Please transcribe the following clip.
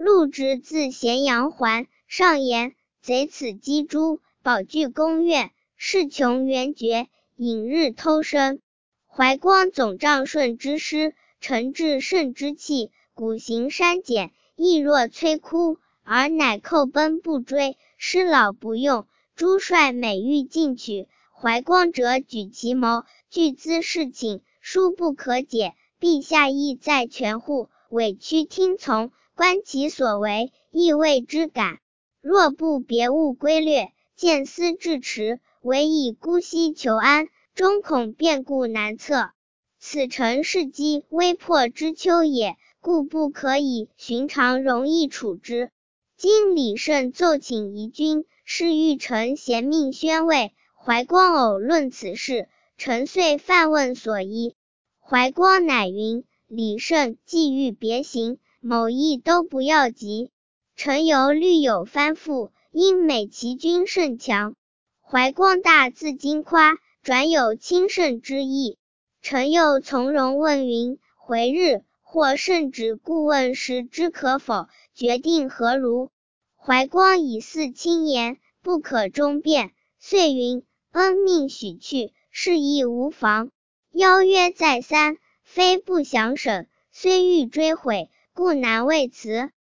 陆之自咸阳还，上言贼此击诸，保据宫院，势穷援绝，引日偷生。怀光总仗顺之师，臣至胜之气，鼓行删减，亦若摧枯，而乃寇奔不追，师老不用。诸帅每欲进取，怀光者举其谋，据兹事请，殊不可解。陛下意在权护，委屈听从，观其所为，亦谓之感。若不别物规略，见思至迟，唯以姑息求安，终恐变故难测。此诚是机危迫之秋也，故不可以寻常容易处之。今李胜奏请夷君，是欲臣贤命宣慰。怀光偶论此事，臣遂犯问所依。怀光乃云：李胜既欲别行，某意都不要急。臣犹虑有翻覆，因美其君甚强。怀光大自矜夸，转有轻胜之意。臣又从容问云：回日或圣旨顾问时之可否，决定何如？怀光以似轻言，不可终辩，遂云：恩命许去，事亦无妨。邀约再三，非不详审，虽欲追悔，故难为辞。